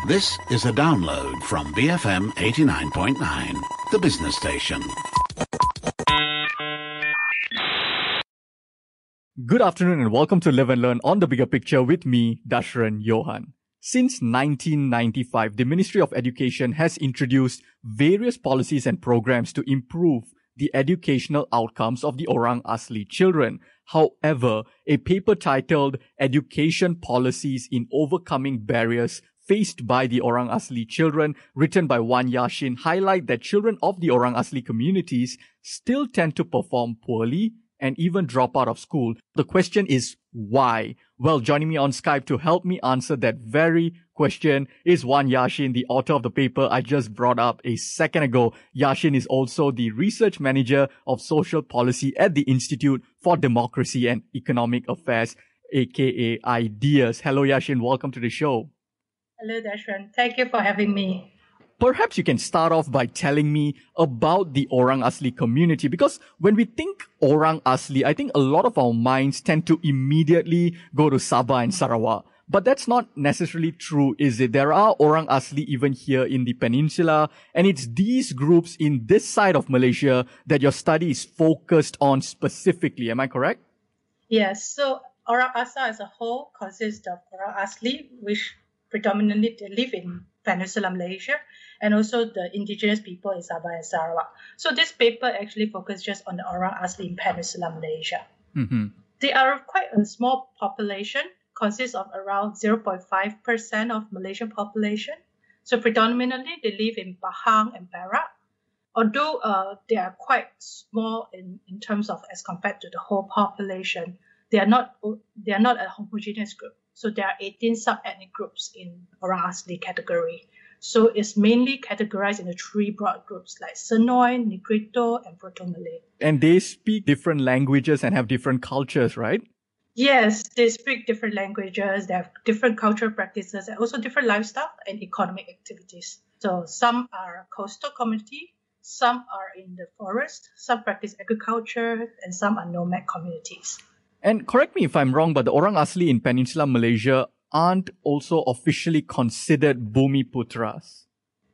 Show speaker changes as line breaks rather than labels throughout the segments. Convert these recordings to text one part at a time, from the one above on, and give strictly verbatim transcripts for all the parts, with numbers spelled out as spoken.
This is a download from B F M eighty-nine point nine, the business station.
Good afternoon and welcome to Live and Learn on the Bigger Picture with me, Dashran Johan. Since nineteen ninety-five, the Ministry of Education has introduced various policies and programs to improve the educational outcomes of the Orang Asli children. However, a paper titled Education Policies in Overcoming Barriers Faced by the Orang Asli Children, written by Wan Yashin, highlight that children of the Orang Asli communities still tend to perform poorly and even drop out of school. The question is why? Well, joining me on Skype to help me answer that very question is Wan Yashin, the author of the paper I just brought up a second ago. Yashin is also the research manager of social policy at the Institute for Democracy and Economic Affairs, aka IDEAS. Hello, Yashin. Welcome to the show.
Hello, Dashran. Thank you for having me.
Perhaps you can start off by telling me about the Orang Asli community, because when we think Orang Asli, I think a lot of our minds tend to immediately go to Sabah and Sarawak. But that's not necessarily true, is it? There are Orang Asli even here in the peninsula, and it's these groups in this side of Malaysia that your study is focused on specifically. Am I correct?
Yes. So Orang Asli as a whole consists of Orang Asli, which predominantly they live in Peninsular Malaysia, and also the indigenous people in Sabah and Sarawak. So this paper actually focuses just on the Orang Asli in Peninsular Malaysia.
Mm-hmm.
They are quite a small population, consists of around zero point five percent of Malaysian population. So predominantly they live in Pahang and Perak. Although uh, they are quite small in, in terms of as compared to the whole population, they are not they are not a homogeneous group. So there are eighteen sub-ethnic groups in Orang Asli category. So it's mainly categorized into three broad groups like Senoy, Negrito, and Proto-Malay.
And they speak different languages and have different cultures, right?
Yes, they speak different languages, they have different cultural practices, and also different lifestyle and economic activities. So some are coastal community, some are in the forest, some practice agriculture, and some are nomad communities.
And correct me if I'm wrong, but the Orang Asli in Peninsular Malaysia aren't also officially considered Bumiputras.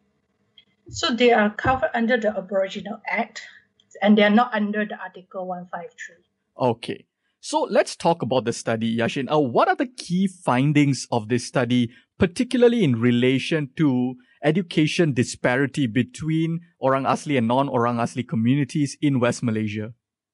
So they are covered under the Aboriginal Act, and they are not under the Article one fifty-three.
Okay. So let's talk about the study, Yashin. Uh, what are the key findings of this study, particularly in relation to education disparity between Orang Asli and non-Orang Asli communities in West Malaysia?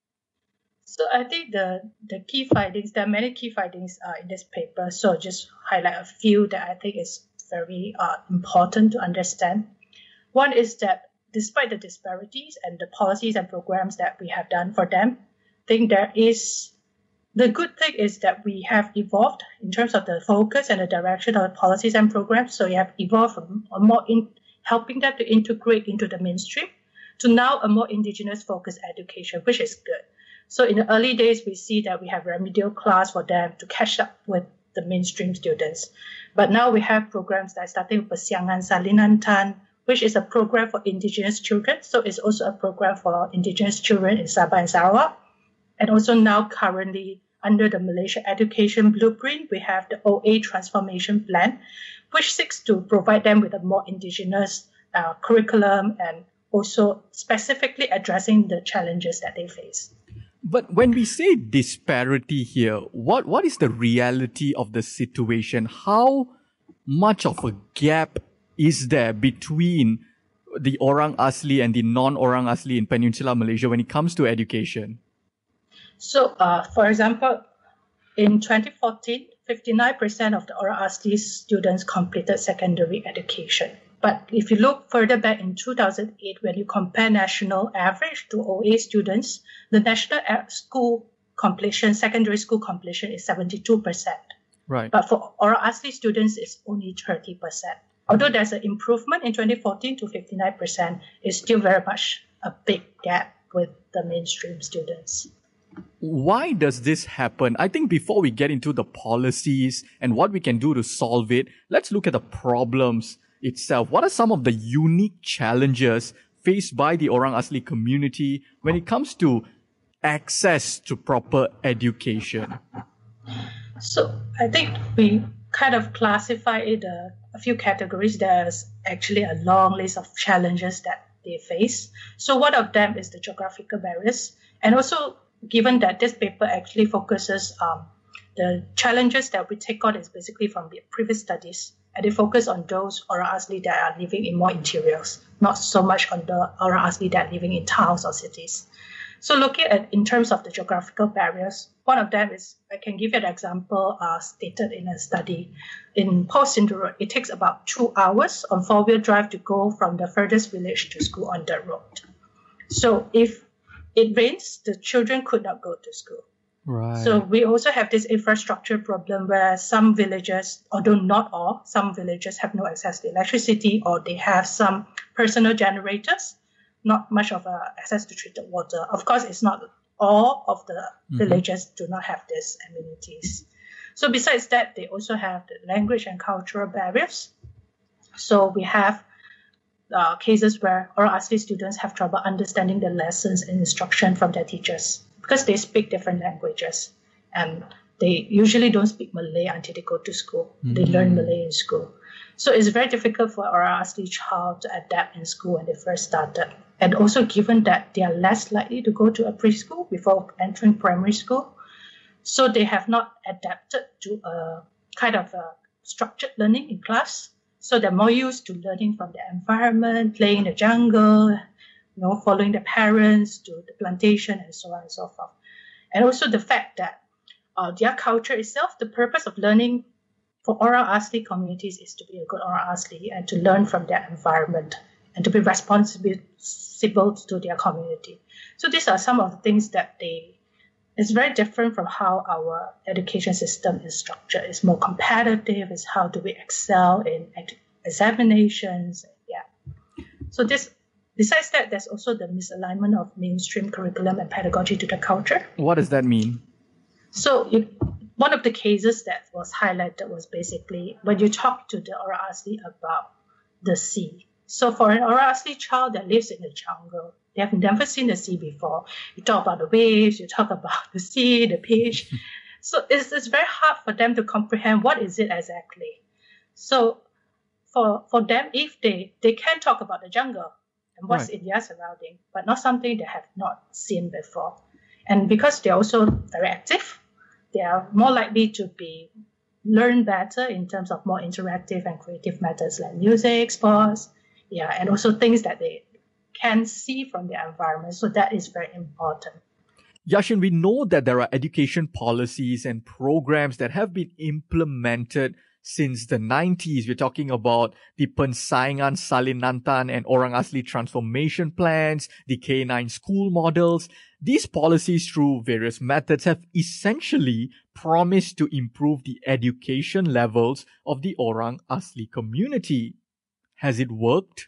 So I think the, the key findings, there are many key findings uh, in this paper. So just highlight a few that I think is very uh, important to understand. One is that despite the disparities and the policies and programs that we have done for them, I think there is, the good thing is that we have evolved in terms of the focus and the direction of the policies and programs. So we have evolved from a more in helping them to integrate into the mainstream to now a more indigenous focused education, which is good. So in the early days, we see that we have remedial class for them to catch up with the mainstream students. But now we have programs like starting with Persiangan Salinan Tan, which is a program for indigenous children. So it's also a program for indigenous children in Sabah and Sarawak. And also now currently under the Malaysia Education Blueprint, we have the O A Transformation Plan, which seeks to provide them with a more indigenous uh, curriculum and also specifically addressing the challenges that they face.
But when we say disparity here, what, what is the reality of the situation? How much of a gap is there between the Orang Asli and the non-Orang Asli in Peninsular Malaysia when it comes to education?
So, uh, for example, in twenty fourteen, fifty-nine percent of the Orang Asli students completed secondary education. But if you look further back in two thousand eight, when you compare national average to O A students, the national school completion, secondary school completion is seventy-two percent.
Right.
But for Orang Asli students, it's only thirty percent. Although there's an improvement in twenty fourteen to fifty-nine percent, it's still very much a big gap with the mainstream students.
Why does this happen? I think before we get into the policies and what we can do to solve it, let's look at the problems itself. What are some of the unique challenges faced by the Orang Asli community when it comes to access to proper education?
So I think we kind of classify it uh, a few categories. There's actually a long list of challenges that they face. So one of them is the geographical barriers. And also, given that this paper actually focuses on um, the challenges that we take on is basically from the previous studies, and they focus on those orang asli that are living in more interiors, not so much on the orang asli that are living in towns or cities. So looking at in terms of the geographical barriers, one of them is, I can give you an example uh, stated in a study. In Post-Sindhu Road, it takes about two hours on four-wheel drive to go from the furthest village to school on that road. So if it rains, the children could not go to school.
Right.
So we also have this infrastructure problem where some villages, although not all, some villages have no access to electricity, or they have some personal generators, not much of a access to treated water. Of course, it's not all of the mm-hmm. villages do not have these amenities. So besides that, they also have the language and cultural barriers. So we have uh, cases where orang asli students have trouble understanding the lessons and instruction from their teachers, because they speak different languages, and they usually don't speak Malay until they go to school. Mm. They learn Malay in school. So it's very difficult for orang asli child to adapt in school when they first started. And also given that they are less likely to go to a preschool before entering primary school, so they have not adapted to a kind of a structured learning in class. So they're more used to learning from the environment, playing in the jungle, you know, following the parents to the plantation and so on and so forth. And also the fact that uh, their culture itself, the purpose of learning for orang asli communities is to be a good orang asli and to learn from their environment and to be responsible to their community. So these are some of the things that they, it's very different from how our education system is structured. It's more competitive. It's how do we excel in examinations. Yeah. So this, besides that, there's also the misalignment of mainstream curriculum and pedagogy to the culture.
What does that mean?
So you, one of the cases that was highlighted was basically when you talk to the orang asli about the sea. So for an orang asli child that lives in the jungle, they have never seen the sea before. You talk about the waves, you talk about the sea, the beach. So it's, it's very hard for them to comprehend what is it exactly. So for for them, if they, they can talk about the jungle and what's right. in their surrounding, but not something they have not seen before. And because they're also very active, they are more likely to be learn better in terms of more interactive and creative methods like music, sports, yeah, and also things that they can see from their environment. So that is very important.
Yashin, we know that there are education policies and programs that have been implemented since the nineties. We're talking about the Pensaingan Salin Nantan and Orang Asli transformation plans, the K nine school models. These policies, through various methods, have essentially promised to improve the education levels of the Orang Asli community. Has it worked?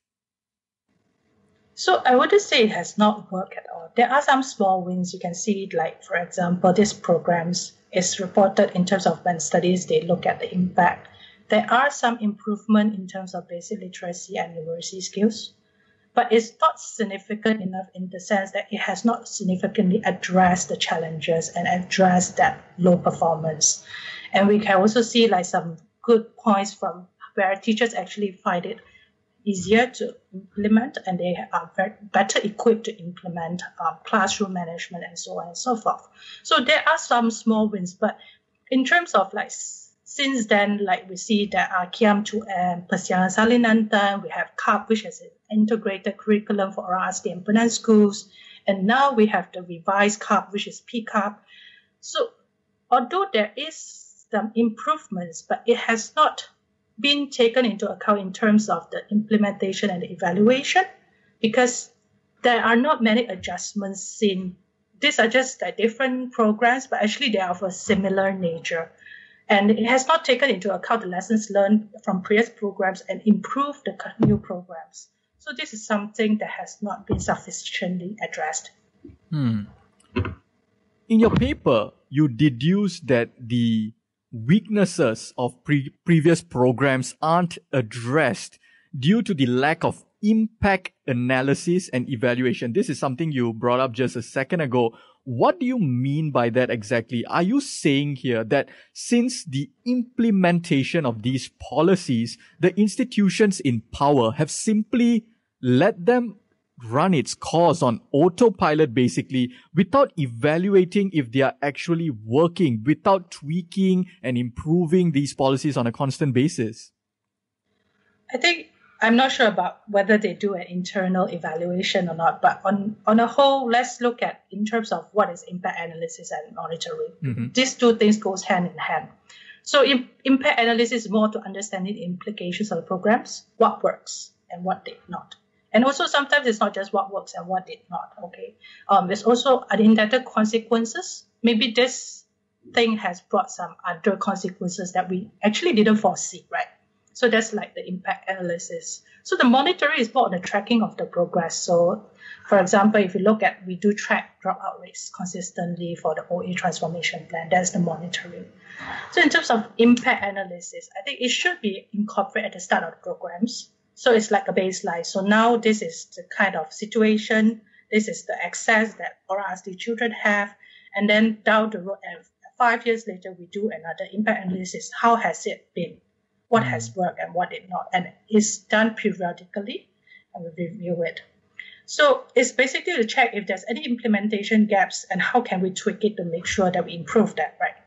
So I wouldn't say it has not worked at all. There are some small wins. You can see, like, for example, these programs is reported in terms of when studies, they look at the impact. There are some improvement in terms of basic literacy and numeracy skills, but it's not significant enough in the sense that it has not significantly addressed the challenges and addressed that low performance. And we can also see like some good points from where teachers actually find it easier to implement, and they are very, better equipped to implement uh, classroom management and so on and so forth. So there are some small wins, but in terms of like since then, like we see that uh, Kiam two M, Pensaingan Salin Nantan, we have C A P, which is an integrated curriculum for Orang Asli and Penang schools, and now we have the revised C A P, which is P C A P. So although there is some improvements, but it has not been taken into account in terms of the implementation and the evaluation, because there are not many adjustments seen. These are just like different programs, but actually they are of a similar nature. And it has not taken into account the lessons learned from previous programs and improved the new programs. So this is something that has not been sufficiently addressed.
Hmm. In your paper, you deduce that the weaknesses of pre- previous programs aren't addressed due to the lack of impact analysis and evaluation. This is something you brought up just a second ago. what do you mean by that exactly? Are you saying here that since the implementation of these policies, the institutions in power have simply let them run its course on autopilot basically without evaluating if they are actually working, without tweaking and improving these policies on a constant basis?
I think I'm not sure about whether they do an internal evaluation or not, but on, on a whole, let's look at in terms of what is impact analysis and monitoring. Mm-hmm. These two things goes hand in hand. So in, impact analysis is more to understanding the implications of the programs, what works and what did not. And also sometimes it's not just what works and what did not, okay? Um, there's also unintended consequences. Maybe this thing has brought some other consequences that we actually didn't foresee, right? So that's like the impact analysis. So the monitoring is more on the tracking of the progress. So for example, if you look at, we do track dropout rates consistently for the O A transformation plan. That's the monitoring. So in terms of impact analysis, I think it should be incorporated at the start of the programs. So it's like a baseline. So now this is the kind of situation, this is the access that Orang Asli children have. And then down the road, and five years later, we do another impact analysis. How has it been? What has worked and what did not? And it's done periodically, and we review it. So it's basically to check if there's any implementation gaps and how can we tweak it to make sure that we improve that, right?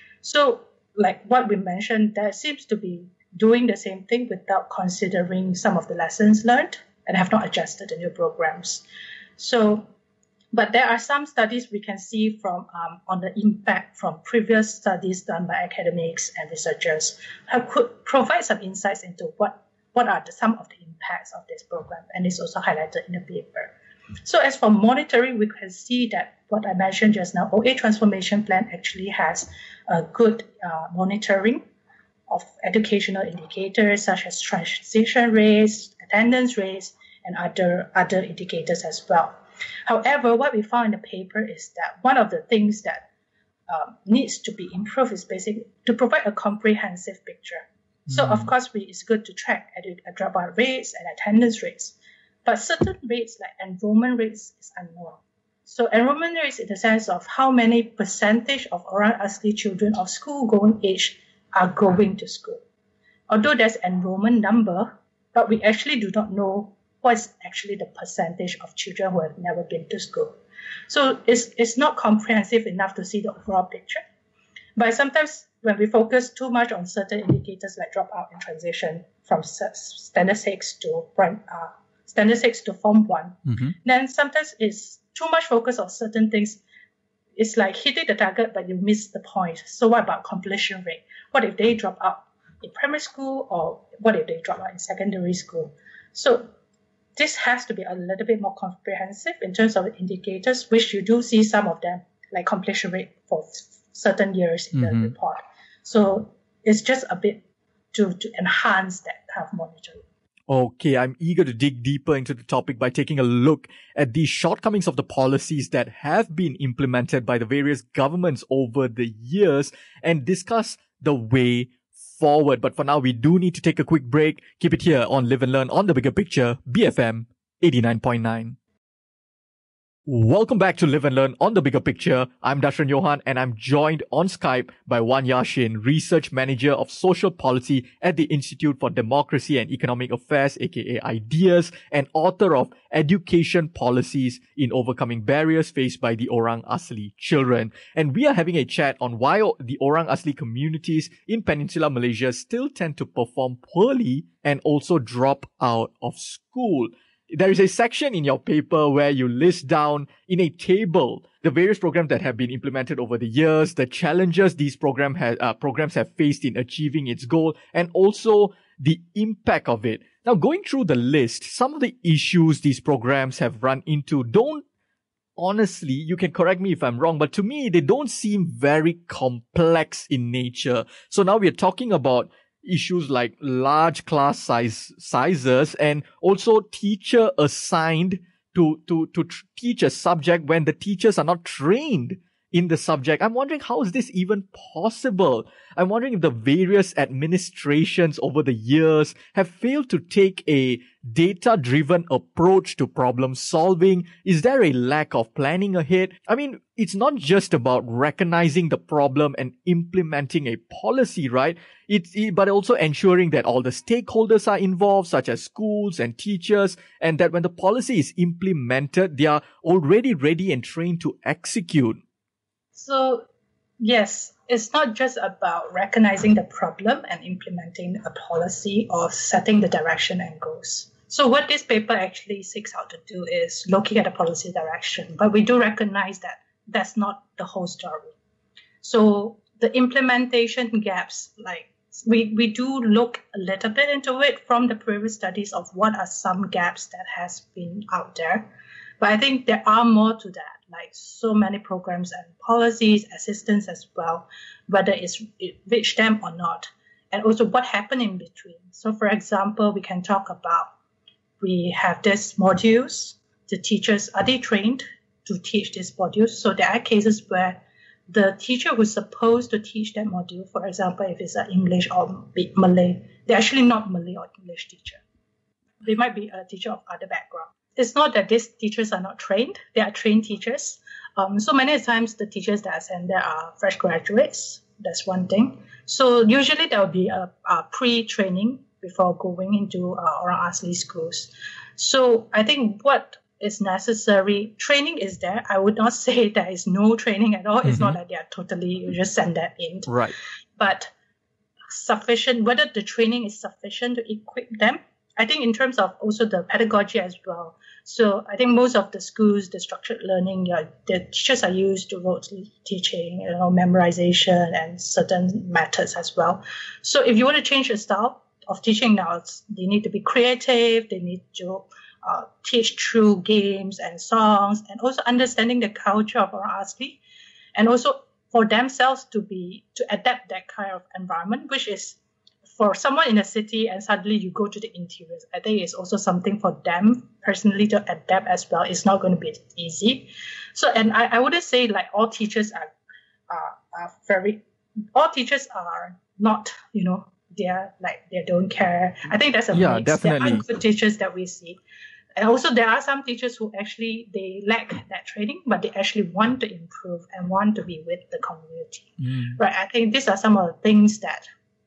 So like what we mentioned, there seems to be doing the same thing without considering some of the lessons learned and have not adjusted the new programs. So, but there are some studies we can see from um, on the impact from previous studies done by academics and researchers who could provide some insights into what, what are the, some of the impacts of this program, and it's also highlighted in the paper. So as for monitoring, we can see that what I mentioned just now, O A transformation plan actually has a good uh, monitoring of educational indicators such as transition rates, attendance rates, and other, other indicators as well. However, what we found in the paper is that one of the things that um, needs to be improved is basically to provide a comprehensive picture. Mm-hmm. So, of course, we, it's good to track edu- dropout rates and attendance rates, but certain rates like enrollment rates is unknown. So enrollment rates in the sense of how many percentage of Orang Asli children of school-going age are going to school. Although there's enrollment number, but we actually do not know what's actually the percentage of children who have never been to school. So it's, it's not comprehensive enough to see the overall picture. But sometimes when we focus too much on certain indicators like dropout and transition from standard six to prime, uh, standard six to form one, mm-hmm. then sometimes it's too much focus on certain things. It's like hitting the target, but you miss the point. So what about completion rate? What if they drop out in primary school, or what if they drop out in secondary school? So this has to be a little bit more comprehensive in terms of indicators, which you do see some of them, like completion rate for certain years in mm-hmm. the report. So it's just a bit to, to enhance that kind of monitoring.
Okay, I'm eager to dig deeper into the topic by taking a look at the shortcomings of the policies that have been implemented by the various governments over the years and discuss the way forward. But for now, we do need to take a quick break. Keep it here on Live and Learn on the Bigger Picture, B F M eighty-nine point nine. Welcome back to Live and Learn on the Bigger Picture. I'm Dashran Johan, and I'm joined on Skype by Wan Yashin, Research Manager of Social Policy at the Institute for Democracy and Economic Affairs, aka IDEAS, and author of Education Policies in Overcoming Barriers Faced by the Orang Asli Children. And we are having a chat on why the Orang Asli communities in Peninsular Malaysia still tend to perform poorly and also drop out of school. There is a section in your paper where you list down in a table the various programs that have been implemented over the years, the challenges these program ha- uh, programs have faced in achieving its goal, and also the impact of it. Now, going through the list, some of the issues these programs have run into don't, honestly, you can correct me if I'm wrong, but to me, they don't seem very complex in nature. So now we are talking about issues like large class size sizes and also teacher assigned to to to tr- teach a subject when the teachers are not trained in the subject. I'm wondering, how is this even possible? I'm wondering if the various administrations over the years have failed to take a data-driven approach to problem solving. Is there a lack of planning ahead? I mean, it's not just about recognizing the problem and implementing a policy, right? It's, but also ensuring that all the stakeholders are involved, such as schools and teachers, and that when the policy is implemented, they are already ready and trained to execute.
So, yes, it's not just about recognizing the problem and implementing a policy or setting the direction and goals. So what this paper actually seeks out to do is looking at the policy direction, but we do recognize that that's not the whole story. So the implementation gaps, like we, we do look a little bit into it from the previous studies of what are some gaps that has been out there. But I think there are more to that, like so many programs and policies, assistance as well, whether it's, it reached them or not, and also what happened in between. So for example, we can talk about, we have these modules, the teachers, are they trained to teach these modules? So there are cases where the teacher who's supposed to teach that module, for example, if it's an English or Malay, they're actually not Malay or English teacher. They might be a teacher of other background. It's not that these teachers are not trained. They are trained teachers. Um, so many times the teachers that are sent there are fresh graduates. That's one thing. So usually there will be a, a pre-training before going into uh, Orang Asli schools. So I think what is necessary, training is there. I would not say there is no training at all. Mm-hmm. It's not that they are totally, you just send that in.
Right.
But sufficient, whether the training is sufficient to equip them. I think in terms of also the pedagogy as well. So I think most of the schools, the structured learning, yeah, the teachers are used to rote teaching, you know, memorization and certain methods as well. So if you want to change the style of teaching now, it's, they need to be creative. They need to uh, teach through games and songs, and also understanding the culture of Orang Asli, and also for themselves to be to adapt that kind of environment, which is for someone in a city and suddenly you go to the interiors. I think it's also something for them personally to adapt as well. It's not going to be easy. So, and I, I wouldn't say like all teachers are, are, are very, all teachers are not, you know, they're like, they don't care. I think that's a
yeah,
mix.
definitely.
There are good teachers that we see. And also there are some teachers who actually, they lack that training, but they actually want to improve and want to be with the community. Mm. Right. I think these are some of the things that,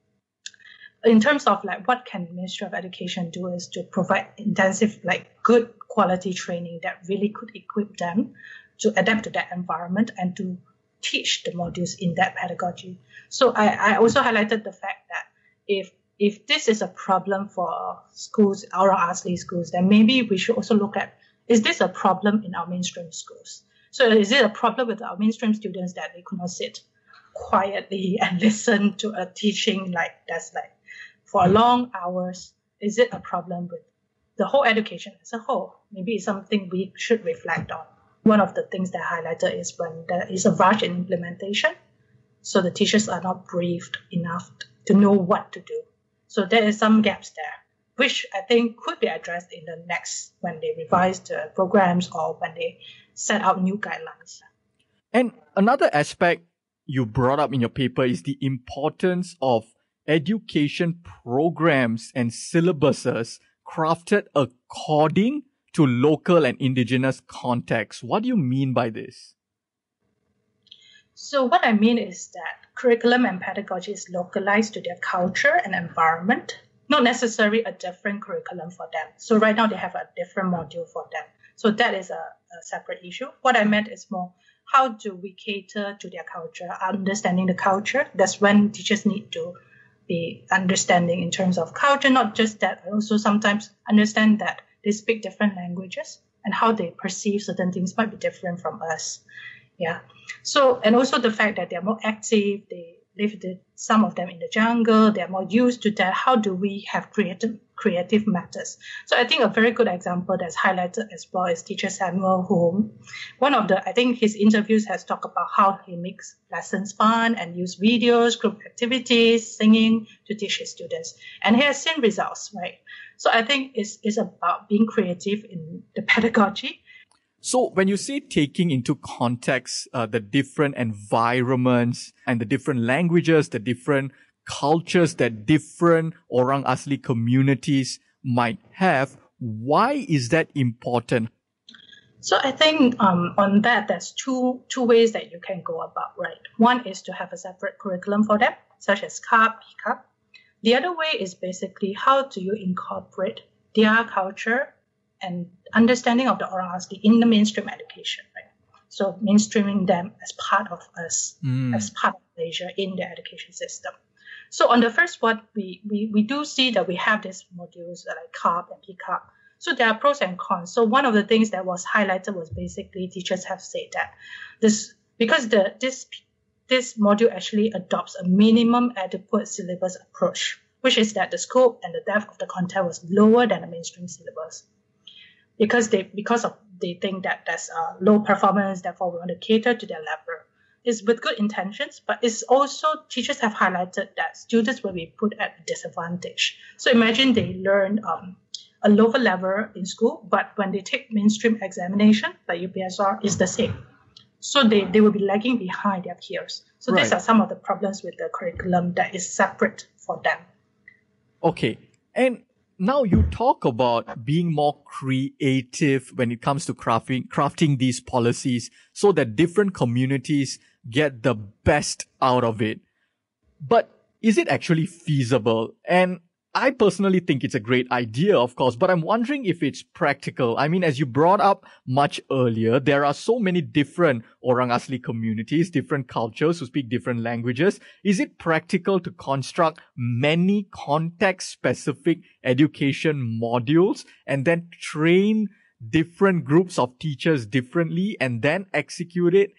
in terms of like what can the Ministry of Education do, is to provide intensive, like good quality training that really could equip them to adapt to that environment and to teach the modules in that pedagogy. So I, I also highlighted the fact that if if this is a problem for schools, our Asli schools, then maybe we should also look at, is this a problem in our mainstream schools? So is it a problem with our mainstream students that they could not sit quietly and listen to a teaching like that's like for long hours? Is it a problem with the whole education as a whole? Maybe it's something we should reflect on. One of the things that I highlighted is when there is a rush in implementation, so the teachers are not briefed enough to know what to do. So there is some gaps there, which I think could be addressed in the next, when they revise the programs or when they set out new guidelines.
And another aspect you brought up in your paper is the importance of education programs and syllabuses crafted according to local and indigenous contexts. What do you mean by this?
So what I mean is that curriculum and pedagogy is localized to their culture and environment, not necessarily a different curriculum for them. So right now they have a different module for them. So that is a, a separate issue. What I meant is more, how do we cater to their culture, understanding the culture? That's when teachers need to be understanding in terms of culture, not just that, but also sometimes understand that they speak different languages and how they perceive certain things might be different from us. Yeah. So, and also the fact that they're more active, they live the, some of them in the jungle, they're more used to that. How do we have creative creative methods? So I think a very good example that's highlighted as well is teacher Samuel, who one of the, I think his interviews has talked about how he makes lessons fun and use videos, group activities, singing to teach his students. And he has seen results, right? So I think it's, it's about being creative in the pedagogy.
So when you say taking into context uh, the different environments and the different languages, the different cultures that different Orang Asli communities might have, why is that important?
So I think um, on that, there's two two ways that you can go about, right? One is to have a separate curriculum for them, such as C A P, P C A P. The other way is basically how do you incorporate their culture and understanding of the Orang Asli in the mainstream education, right? So mainstreaming them as part of us, mm. as part of Malaysia in the education system. So on the first one, we, we, we do see that we have these modules like C A P and P C A P. So there are pros and cons. So one of the things that was highlighted was basically teachers have said that this because the this this module actually adopts a minimum adequate syllabus approach, which is that the scope and the depth of the content was lower than the mainstream syllabus. Because they because of they think that there's a low performance, therefore we want to cater to their level. It's with good intentions, but it's also teachers have highlighted that students will be put at a disadvantage. So imagine they learn um, a lower level in school, but when they take mainstream examination, like U P S R, is the same. So they, they will be lagging behind their peers. So right. These are some of the problems with the curriculum that is separate for them.
Okay. And now you talk about being more creative when it comes to crafting, crafting these policies so that different communities get the best out of it. But is it actually feasible? And I personally think it's a great idea, of course, but I'm wondering if it's practical. I mean, as you brought up much earlier, there are so many different Orang Asli communities, different cultures who speak different languages. Is it practical to construct many context-specific education modules and then train different groups of teachers differently and then execute it?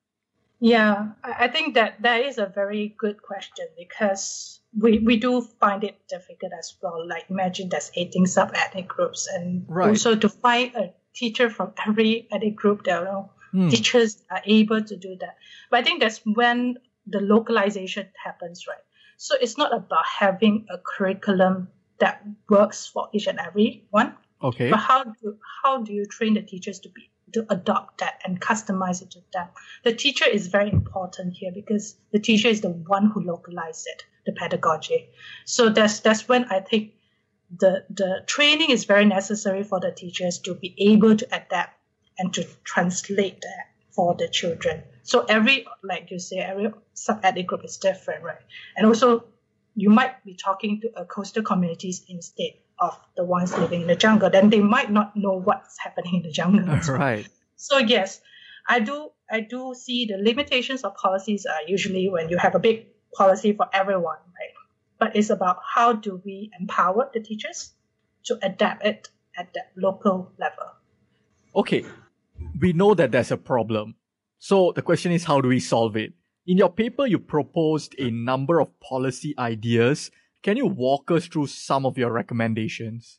Yeah, I think that that is a very good question because we, we do find it difficult as well. Like imagine there's eighteen sub-ethnic groups and right. also to find a teacher from every ethnic group, there are hmm. teachers are able to do that. But I think that's when the localization happens, right? So it's not about having a curriculum that works for each and every one.
Okay.
But how do how do you train the teachers to be to adopt that and customize it to them? The teacher is very important here because the teacher is the one who localized it, the pedagogy. So that's that's when I think the the training is very necessary for the teachers to be able to adapt and to translate that for the children. So every, like you say, every sub-ethnic group is different, right? And also you might be talking to a coastal communities instead of the ones living in the jungle, then they might not know what's happening in the jungle.
Right.
So yes, I do I do see the limitations of policies are usually when you have a big policy for everyone, right? But it's about how do we empower the teachers to adapt it at that local level.
Okay, we know that there's a problem. So the question is, how do we solve it? In your paper, you proposed a number of policy ideas. Can you walk us through some of your recommendations?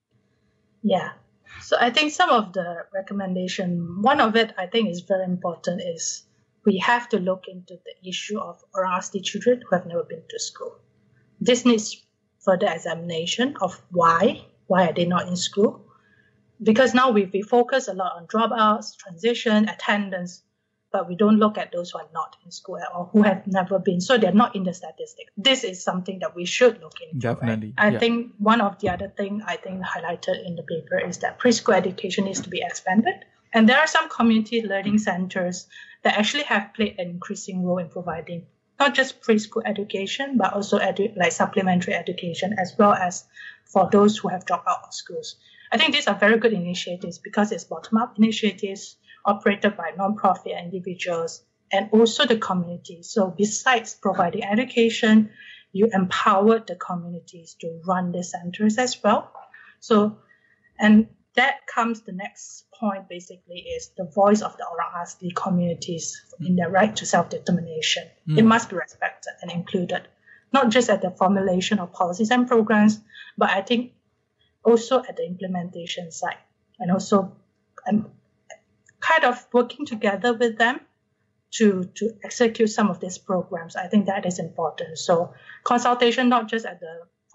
Yeah. So I think some of the recommendation, one of it I think is very important is we have to look into the issue of Orang Asli children who have never been to school. This needs further examination of why, why are they not in school? Because now we, we focus a lot on dropouts, transition, attendance, but we don't look at those who are not in school or who have never been. So they're not in the statistics. This is something that we should look into.
Definitely.
Right? I
yeah.
think one of the other thing I think highlighted in the paper is that preschool education needs to be expanded. And there are some community learning centers that actually have played an increasing role in providing not just preschool education, but also edu- like supplementary education, as well as for those who have dropped out of schools. I think these are very good initiatives because it's bottom-up initiatives operated by non-profit individuals and also the community. So besides providing education, you empower the communities to run the centers as well. So, and that comes the next point basically is the voice of the Orang Asli communities in their right to self-determination. Mm. It must be respected and included, not just at the formulation of policies and programs, but I think also at the implementation side and also um, kind of working together with them to, to execute some of these programs. I think that is important. So consultation, not just at the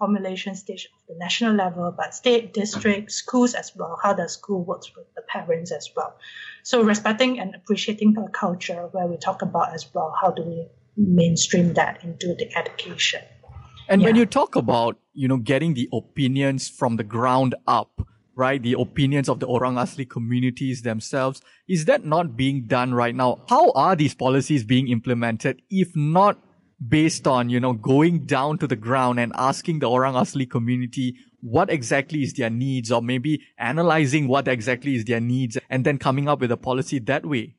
formulation stage of the national level, but state, district, schools as well. How does school work with the parents as well? So respecting and appreciating the culture where we talk about as well, how do we mainstream that into the education?
And
Yeah.
when you talk about, you know, getting the opinions from the ground up, right? The opinions of the Orang Asli communities themselves, is that not being done right now? How are these policies being implemented if not based on, you know, going down to the ground and asking the Orang Asli community what exactly is their needs, or maybe analyzing what exactly is their needs and then coming up with a policy that way?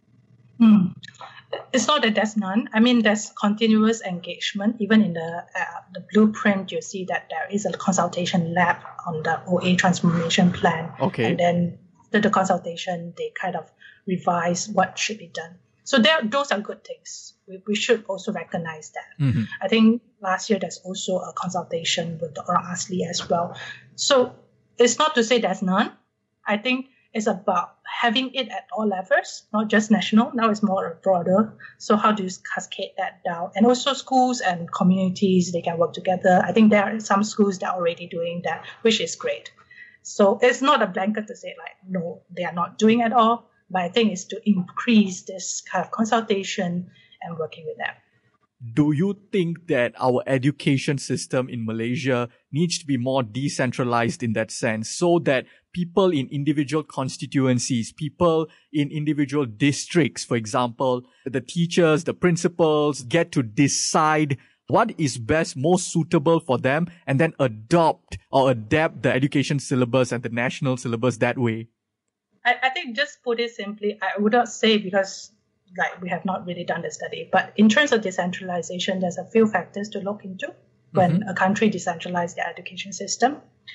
Hmm. It's not that there's none. I mean, there's continuous engagement. Even in the uh, the blueprint, you see that there is a consultation lab on the O A transformation plan.
Okay.
And then after the consultation, they kind of revise what should be done. So there, those are good things. We, we should also recognize that.
Mm-hmm.
I think last year there's also a consultation with the Orang Asli as well. So it's not to say there's none. I think it's about having it at all levels, not just national. Now it's more broader. So how do you cascade that down? And also schools and communities, they can work together. I think there are some schools that are already doing that, which is great. So it's not a blanket to say like, no, they are not doing at all. But I think it's to increase this kind of consultation and working with them.
Do you think that our education system in Malaysia needs to be more decentralized in that sense, so that people in individual constituencies, people in individual districts, for example, the teachers, the principals get to decide what is best, most suitable for them, and then adopt or adapt the education syllabus and the national syllabus that way?
I, I think just put it simply, I would not say because like we have not really done the study, but in terms of decentralization, there's a few factors to look into when mm-hmm. a country decentralizes their education system.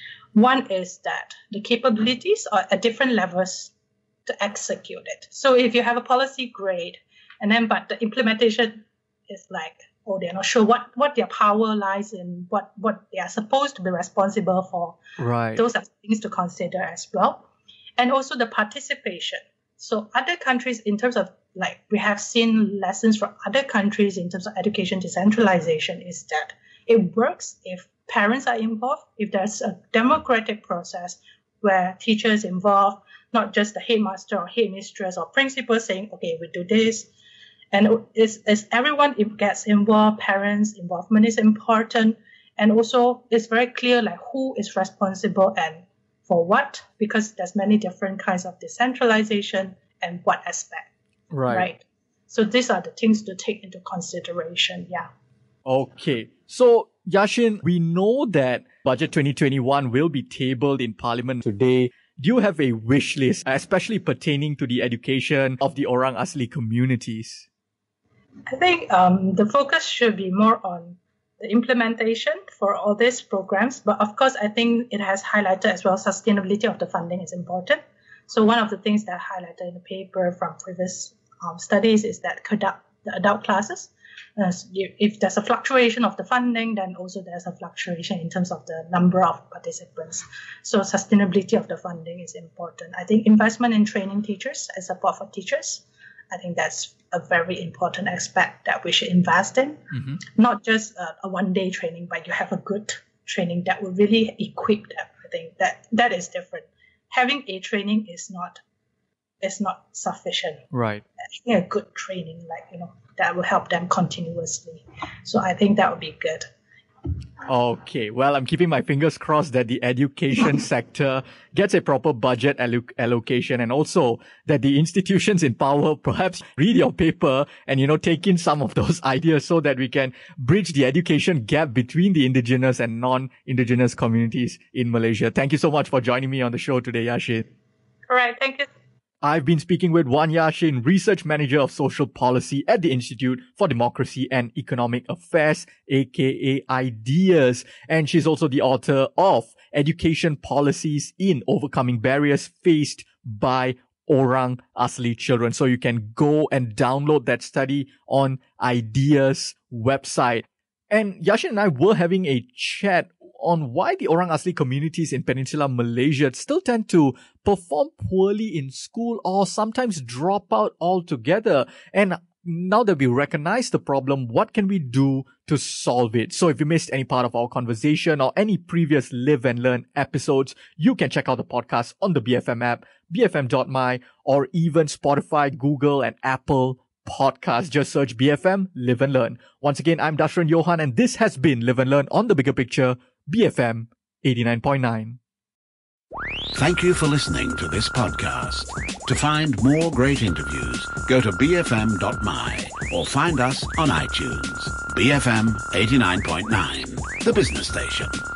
One is that the capabilities are at different levels to execute it. So if you have a policy, great, and then but the implementation is like, oh, they're not sure what, what their power lies in, what, what they are supposed to be responsible for.
Right.
Those are things to consider as well. And also the participation. So other countries, in terms of like we have seen lessons from other countries in terms of education decentralization, is that it works if parents are involved, if there's a democratic process where teachers involved, not just the headmaster or headmistress or principal saying, okay, we do this. And it's, it's everyone gets involved, parents' involvement is important. And also it's very clear like who is responsible and for what, because there's many different kinds of decentralization and what aspect.
Right.
Right. So these are the things to take into consideration. Yeah.
Okay. So, Yashin, we know that Budget twenty twenty-one will be tabled in Parliament today. Do you have a wish list, especially pertaining to the education of the Orang Asli communities?
I think um, the focus should be more on the implementation for all these programs. But of course, I think it has highlighted as well sustainability of the funding is important. So one of the things that I highlighted in the paper from previous um, studies is that conduct the adult classes. Uh, if there's a fluctuation of the funding, then also there's a fluctuation in terms of the number of participants. So sustainability of the funding is important. I think investment in training teachers and support for teachers, I think that's a very important aspect that we should invest in. Mm-hmm. Not just a, a one-day training, but you have a good training that will really equip them. I think that that is different. Having a training is not is not sufficient.
Right.
Having a good training, like, you know, that will help them continuously. So I think that would be good.
Okay. Well, I'm keeping my fingers crossed that the education sector gets a proper budget alloc- allocation, and also that the institutions in power perhaps read your paper and, you know, take in some of those ideas so that we can bridge the education gap between the indigenous and non-indigenous communities in Malaysia. Thank you so much for joining me on the show today, Yashin.
All right. Thank you.
I've been speaking with Wan Yashin, Research Manager of Social Policy at the Institute for Democracy and Economic Affairs, aka IDEAS. And she's also the author of Education Policies in Overcoming Barriers Faced by Orang Asli Children. So you can go and download that study on IDEAS website. And Yashin and I were having a chat on why the Orang Asli communities in Peninsular Malaysia still tend to perform poorly in school or sometimes drop out altogether. And now that we recognize the problem, what can we do to solve it? So if you missed any part of our conversation or any previous Live and Learn episodes, you can check out the podcast on the B F M app, b f m dot m y, or even Spotify, Google, and Apple Podcasts. Just search B F M Live and Learn. Once again, I'm Dashran Johan, and this has been Live and Learn on the Bigger Picture, B F M eighty-nine point nine.
Thank you for listening to this podcast. To find more great interviews, go to b f m dot m y or find us on iTunes. B F M eighty-nine point nine, the business station.